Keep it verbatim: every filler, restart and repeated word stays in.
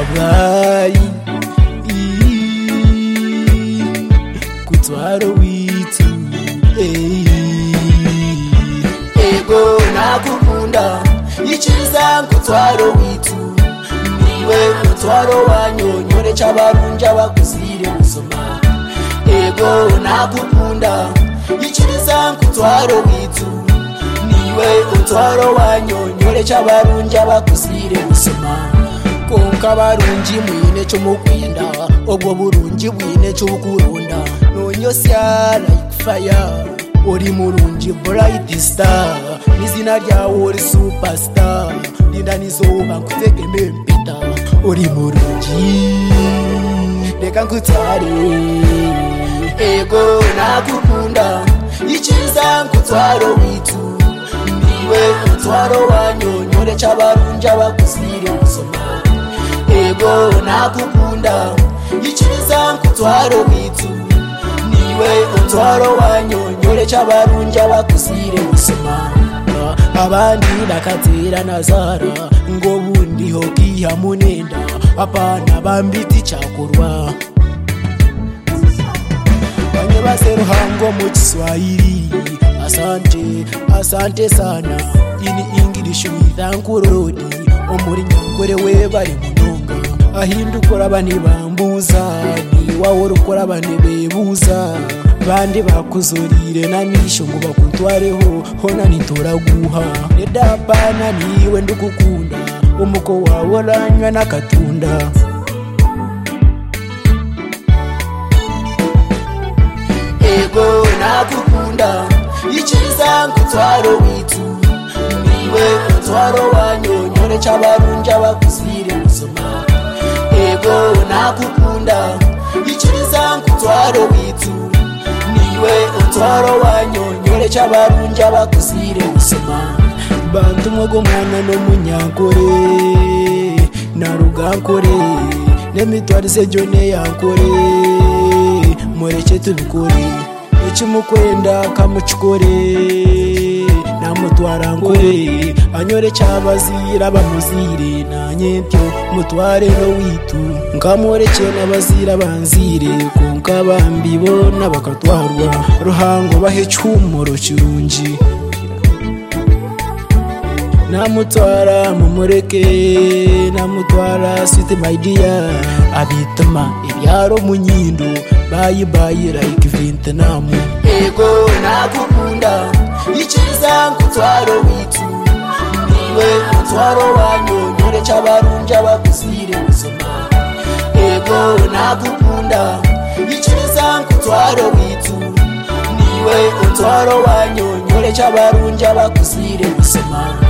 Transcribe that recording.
Rai Kutwaro witu Ego nakukunda Ichiza kutwaro witu Niwe kutwaro wanyonyore chabarunja bakuzire musoma Ego nakukunda Ichiza kutwaro witu Niwe kutwaro wanyonyore chabarunja bakuzire musoma Konka barunji mwine chumukwenda Obwo burunji bwine chubukurunda Nonyosya like fire Ori murunji bright star Nizina ryawe ori superstar Linda nizoba nkuteke mempita Ori murunji Reka nkutware Ego nakukunda Ichiza nkutwaro witu Niwe kutwaro wanyonyore chabarunja bakuzire musoma Ego nakukunda Ichiza nkutwaro witu Niwe kutwaro wanyonyore chabarunja bakuzire musoma Abandi nakatera nazara ngo bundi hokiha munenda apana bambiti chakurwa Banye basero hango mu Kiswahili Asante asante sana ini English withankurodi omuri nyangore we bari munonga ahindukora bani bambuza ni wawo rukora bani bebuza bandi bakuzurire na misho ngo bakutwareho hona nitoraguha nedapana niwe ndukukunda umuko wawe oranywa nakatunda Ego nakukunda Ichiza nkutwaro witu Niwe kutwaro wanyonyore chabarunja bakuzire musoma Ego nakukunda Ichiza nkutwaro witu Niwe kutwaro wanyonyore chabarunja bakuzire musoma Bantu mwogo mwana no munyankore Narugankore Nemitwarize jone yankore Mureke tubikore Ichimukwenda kamuchikore Namutwara nkore Anyore chabazira bamuzire Nanyentyo mutware no witu Nkamureke n'abazira banzire Konka bambibona bakatwarwa Ruhango bahe cyumuro kirungi Namutwara mumureke Namutwara sweet my dear Abitama ibyaro munyindo Bayi bayi like Vietnam Ego nakukunda Ichiza nkutwaro witu Niwe kutwaro wanyonyore chabarunja bakuzire musoma Ego nakukunda Ichiza nkutwaro witu Niwe kutwaro wanyonyore chabarunja bakuzire musoma